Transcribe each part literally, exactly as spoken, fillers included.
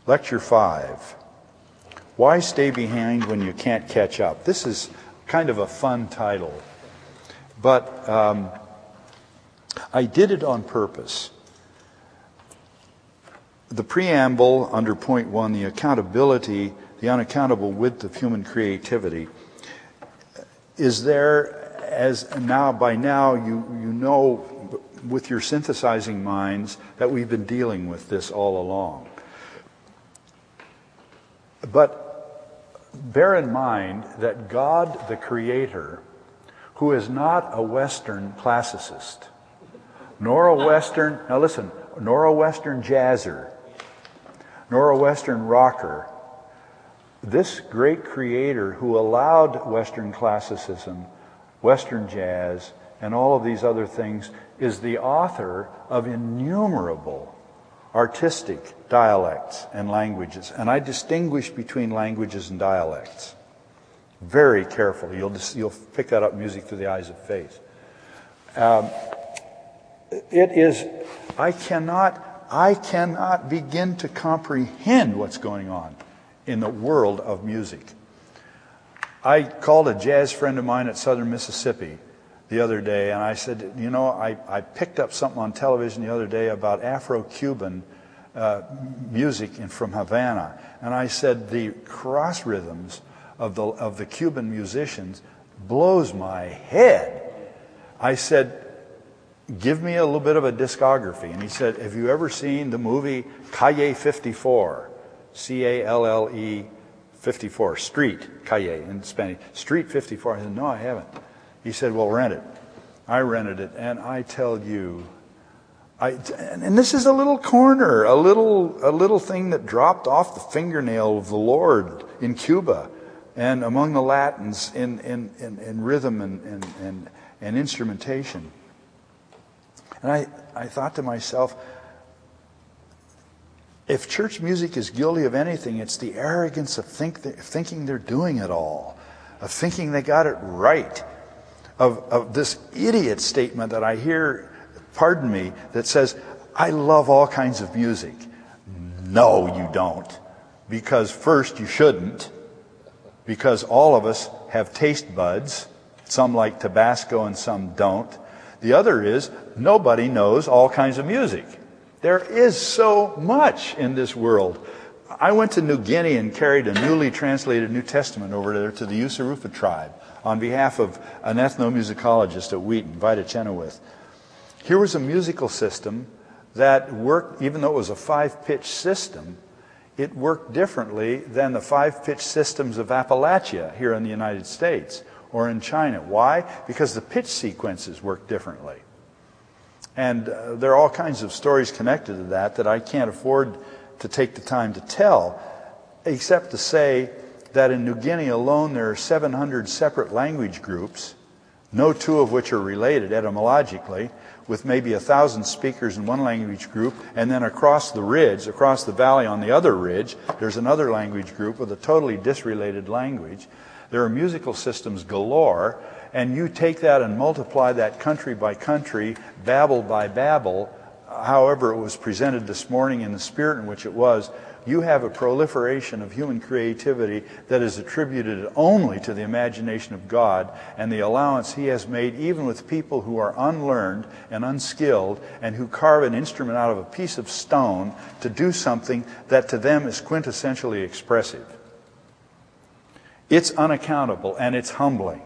Lecture five. Why stay behind when you can't catch up? This is kind of a fun title, but um, I did it on purpose. The preamble under point one, the accountability, the unaccountable width of human creativity, is there as now, by now, you, you know with your synthesizing minds that we've been dealing with this all along. But bear in mind that God, the Creator, who is not a Western classicist, nor a Western, now listen, nor a Western jazzer, nor a Western rocker, this great Creator who allowed Western classicism, Western jazz, and all of these other things, is the author of innumerable artistic dialects and languages. And I distinguish between languages and dialects very carefully. You'll just, you'll pick that up music through the eyes of faith. Um, it is, I cannot, I cannot begin to comprehend what's going on in the world of music. I called a jazz friend of mine at Southern Mississippi the other day, and I said, you know, I, I picked up something on television the other day about Afro-Cuban uh, music in, from Havana, and I said the cross rhythms of the of the Cuban musicians blows my head. I said, give me a little bit of a discography, and he said, have you ever seen the movie Calle fifty-four? C A L L E fifty-four, Street, Calle in Spanish, Street fifty-four. I said, no, I haven't. He said, well, rent it. I rented it, and I tell you, I, and this is a little corner, a little a little thing that dropped off the fingernail of the Lord in Cuba and among the Latins in, in, in, in rhythm and, and, and, and instrumentation. And I, I thought to myself, if church music is guilty of anything, it's the arrogance of think th- thinking they're doing it all, of thinking they got it right, of, of this idiot statement that I hear, pardon me, that says, I love all kinds of music. No, you don't. Because first, you shouldn't. Because all of us have taste buds. Some like Tabasco and some don't. The other is, nobody knows all kinds of music. There is so much in this world. I went to New Guinea and carried a newly translated New Testament over there to the Yusurufa tribe on behalf of an ethnomusicologist at Wheaton, Vida Chenoweth. Here was a musical system that worked, even though it was a five-pitch system, it worked differently than the five-pitch systems of Appalachia here in the United States or in China. Why? Because the pitch sequences work differently. And uh, there are all kinds of stories connected to that that I can't afford to take the time to tell, except to say that in New Guinea alone there are seven hundred separate language groups, no two of which are related etymologically, with maybe a thousand speakers in one language group, and then across the ridge, across the valley on the other ridge, there's another language group with a totally disrelated language. There are musical systems galore, and you take that and multiply that country by country, babble by babble, however it was presented this morning in the spirit in which it was, you have a proliferation of human creativity that is attributed only to the imagination of God and the allowance He has made even with people who are unlearned and unskilled and who carve an instrument out of a piece of stone to do something that to them is quintessentially expressive. It's unaccountable and it's humbling.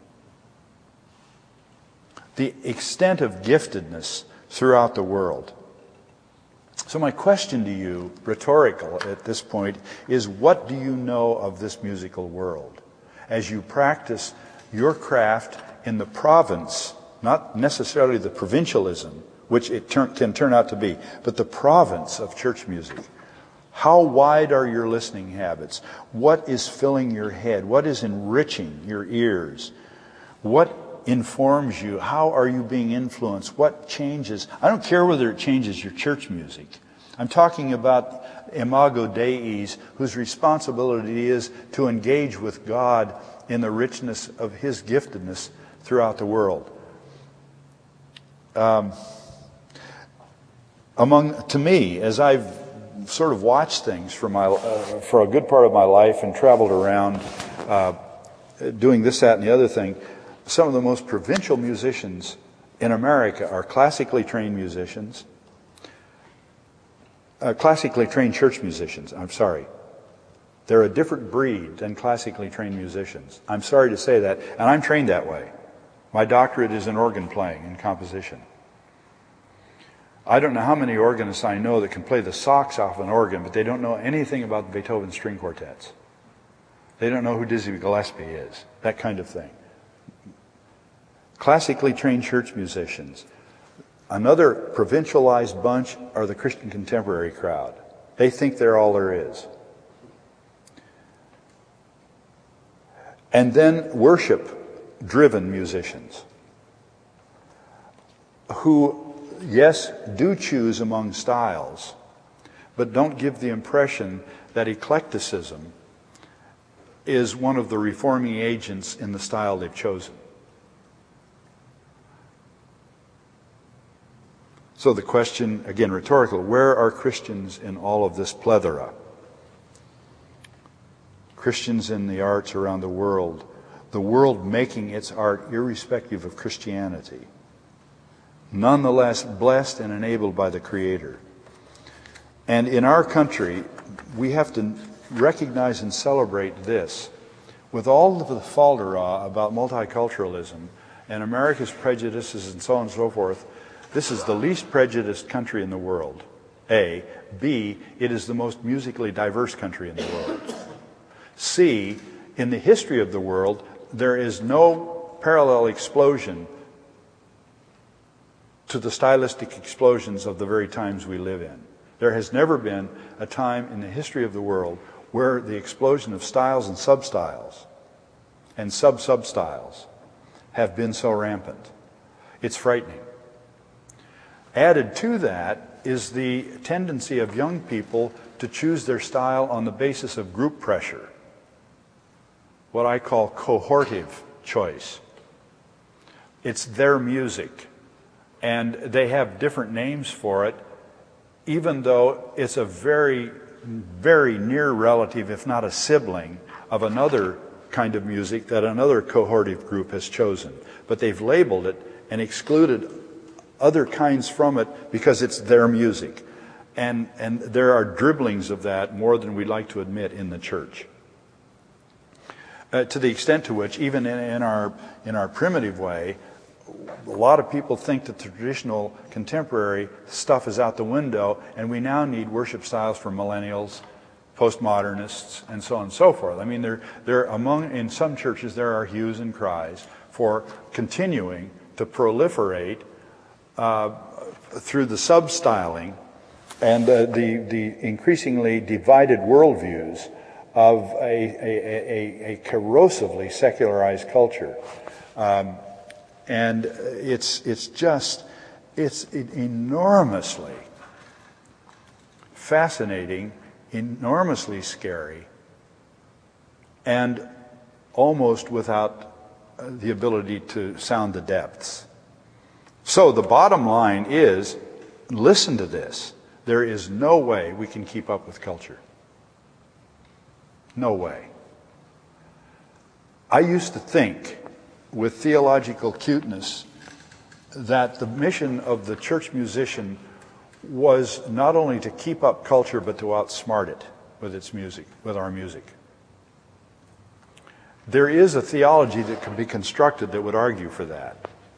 The extent of giftedness throughout the world. So my question to you, rhetorical at this point, is what do you know of this musical world as you practice your craft in the province, not necessarily the provincialism, which it ter- can turn out to be, but the province of church music? How wide are your listening habits? What is filling your head? What is enriching your ears? What informs you? How are you being influenced? What changes? I don't care whether it changes your church music. I'm talking about imago Deis, whose responsibility is to engage with God in the richness of His giftedness throughout the world. Um, among, to me, as I've sort of watched things for my uh, for a good part of my life and traveled around uh, doing this, that, and the other thing. Some of the most provincial musicians in America are classically trained musicians, uh, classically trained church musicians. I'm sorry. They're a different breed than classically trained musicians. I'm sorry to say that, and I'm trained that way. My doctorate is in organ playing and composition. I don't know how many organists I know that can play the socks off an organ, but they don't know anything about the Beethoven string quartets. They don't know who Dizzy Gillespie is, that kind of thing. Classically trained church musicians. Another provincialized bunch are the Christian contemporary crowd. They think they're all there is. And then worship-driven musicians who, yes, do choose among styles, but don't give the impression that eclecticism is one of the reforming agents in the style they've chosen. So the question, again rhetorical, where are Christians in all of this plethora? Christians in the arts around the world, the world making its art irrespective of Christianity, nonetheless blessed and enabled by the Creator. And in our country, we have to recognize and celebrate this. With all of the falderah about multiculturalism and America's prejudices and so on and so forth, this is the least prejudiced country in the world, A. B, it is the most musically diverse country in the world. C, in the history of the world, there is no parallel explosion to the stylistic explosions of the very times we live in. There has never been a time in the history of the world where the explosion of styles and sub-styles and sub-sub-styles have been so rampant. It's frightening. Added to that is the tendency of young people to choose their style on the basis of group pressure, what I call cohortive choice. It's their music, and they have different names for it, even though it's a very, very near relative, if not a sibling, of another kind of music that another cohortive group has chosen. But they've labeled it and excluded other kinds from it because it's their music. And, and there are dribblings of that more than we'd like to admit in the church. Uh, to the extent to which, even in, in our in our primitive way, a lot of people think that the traditional contemporary stuff is out the window, and we now need worship styles for millennials, postmodernists, and so on and so forth. I mean, there there among in some churches there are hues and cries for continuing to proliferate uh, through the sub-styling and uh, the the increasingly divided worldviews of a, a, a, a corrosively secularized culture. Um, and it's it's just, it's enormously fascinating, enormously scary, and almost without the ability to sound the depths. So the bottom line is, listen to this, there is no way we can keep up with culture. No way. I used to think, with theological cuteness, that the mission of the church musician was not only to keep up culture, but to outsmart it with its music, with our music. There is a theology that can be constructed that would argue for that.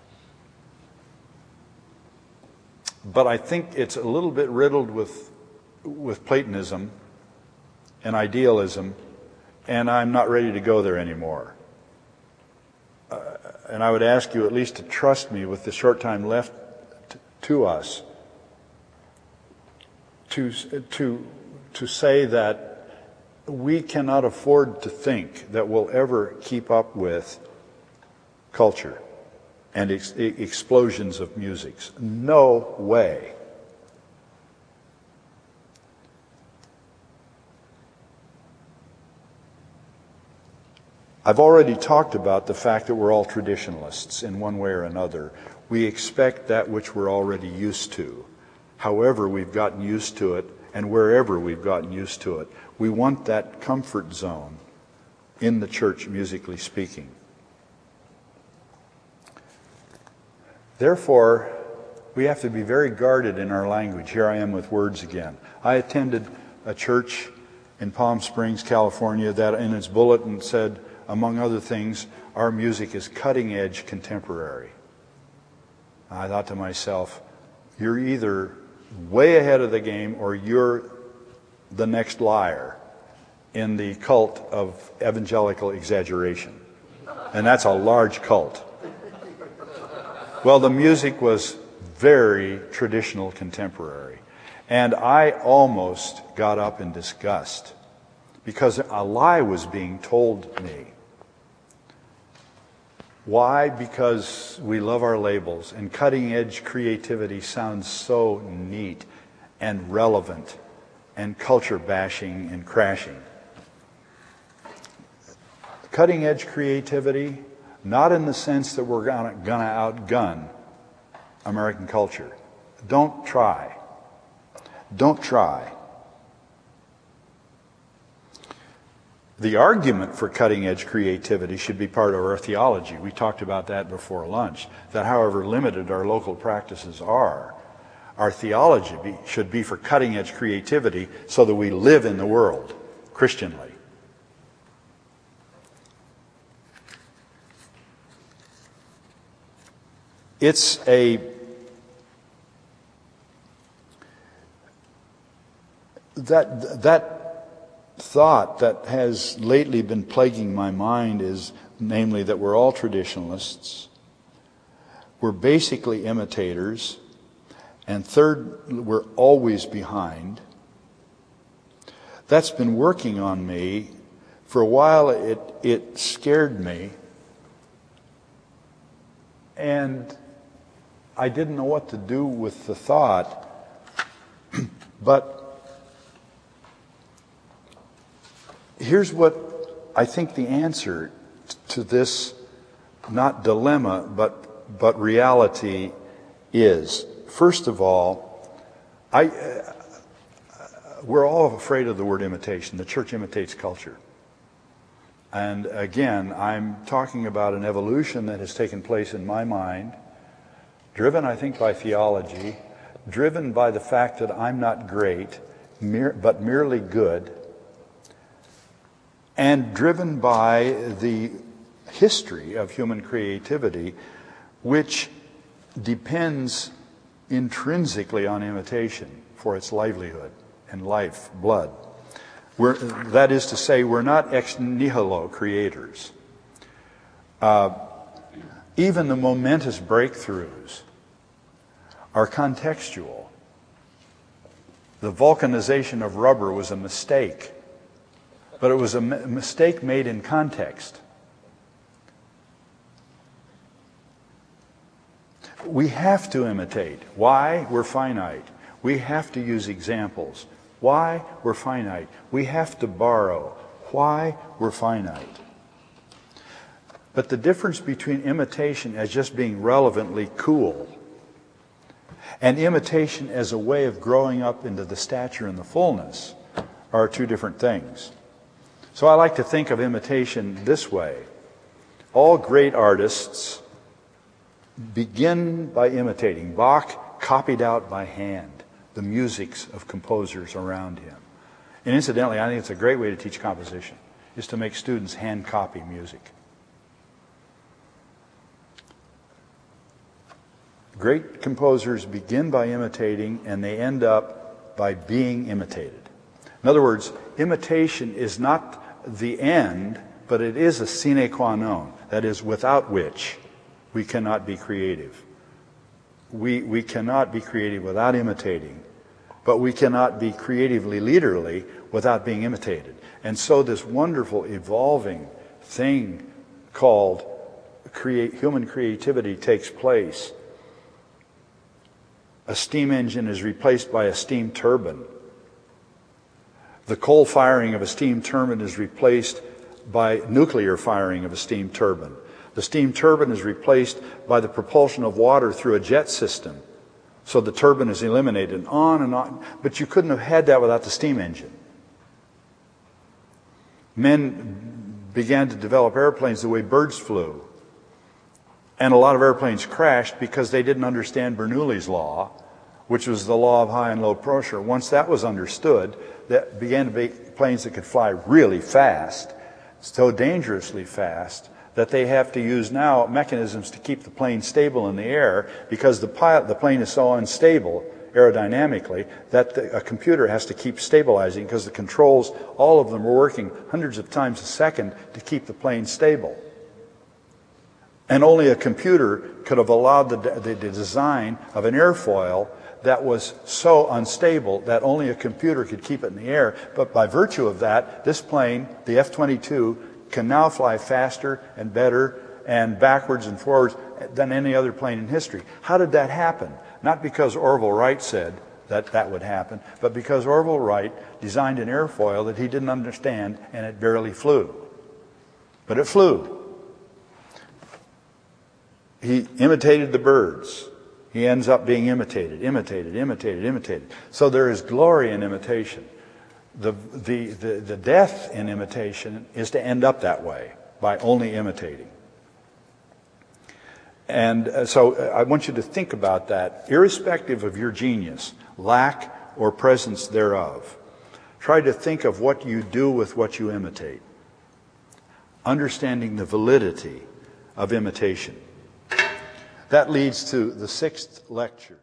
But I think it's a little bit riddled with, with Platonism and idealism, and I'm not ready to go there anymore. Uh, and I would ask you at least to trust me with the short time left t- to us to, to, to say that we cannot afford to think that we'll ever keep up with culture and ex- explosions of musics. No way. I've already talked about the fact that we're all traditionalists in one way or another. We expect that which we're already used to. However, we've gotten used to it and wherever we've gotten used to it. We want that comfort zone in the church, musically speaking. Therefore, we have to be very guarded in our language. Here I am with words again. I attended a church in Palm Springs, California, that in its bulletin said, among other things, our music is cutting-edge contemporary. I thought to myself, you're either way ahead of the game or you're the next liar in the cult of evangelical exaggeration. And that's a large cult. Well, the music was very traditional contemporary. And I almost got up in disgust because a lie was being told me. Why? Because we love our labels, and cutting-edge creativity sounds so neat and relevant and culture-bashing and crashing. Cutting-edge creativity, not in the sense that we're gonna, gonna outgun American culture. Don't try. Don't try. The argument for cutting-edge creativity should be part of our theology. We talked about that before lunch, that however limited our local practices are, our theology be, should be for cutting-edge creativity so that we live in the world Christianly. It's a that that thought that has lately been plaguing my mind is, namely, that we're all traditionalists, we're basically imitators, and third, we're always behind. That's been working on me. For a while, it it scared me, and I didn't know what to do with the thought, but here's what I think the answer to this, not dilemma, but but reality is. First of all, I uh, we're all afraid of the word imitation. The church imitates culture. And again, I'm talking about an evolution that has taken place in my mind, driven, I think, by theology, driven by the fact that I'm not great, mere, but merely good, and driven by the history of human creativity, which depends intrinsically on imitation for its livelihood and life, blood. We're, that is to say, we're not ex nihilo creators. Uh, even the momentous breakthroughs are contextual. The vulcanization of rubber was a mistake, but it was a mistake made in context. We have to imitate. Why? We're finite. We have to use examples. Why? We're finite. We have to borrow. Why? We're finite. But the difference between imitation as just being relevantly cool and imitation as a way of growing up into the stature and the fullness are two different things. So I like to think of imitation this way. All great artists begin by imitating. Bach copied out by hand the musics of composers around him. And incidentally, I think it's a great way to teach composition, is to make students hand copy music. Great composers begin by imitating, and they end up by being imitated. In other words, imitation is not the end, but it is a sine qua non. That is, without which we cannot be creative. We, we cannot be creative without imitating, but we cannot be creatively leaderly without being imitated. And so this wonderful evolving thing called create, human creativity takes place. A steam engine is replaced by a steam turbine. The coal firing of a steam turbine is replaced by nuclear firing of a steam turbine. The steam turbine is replaced by the propulsion of water through a jet system. So the turbine is eliminated, and on and on. But you couldn't have had that without the steam engine. Men began to develop airplanes the way birds flew. And a lot of airplanes crashed because they didn't understand Bernoulli's law, which was the law of high and low pressure. Once that was understood, that began to be planes that could fly really fast, so dangerously fast, that they have to use now mechanisms to keep the plane stable in the air, because the pilot, the plane is so unstable aerodynamically that the, a computer has to keep stabilizing, because the controls, all of them are working hundreds of times a second to keep the plane stable. And only a computer could have allowed the, the, the design of an airfoil that was so unstable that only a computer could keep it in the air. But by virtue of that, this plane, the F twenty-two, can now fly faster and better and backwards and forwards than any other plane in history. How did that happen? Not because Orville Wright said that that would happen, but because Orville Wright designed an airfoil that he didn't understand, and it barely flew. But it flew. He imitated the birds. He ends up being imitated, imitated, imitated, imitated. So there is glory in imitation. The, the, the, the death in imitation is to end up that way, by only imitating. And uh, so uh, I want you to think about that, irrespective of your genius, lack or presence thereof. Try to think of what you do with what you imitate, understanding the validity of imitation. That leads to the sixth lecture.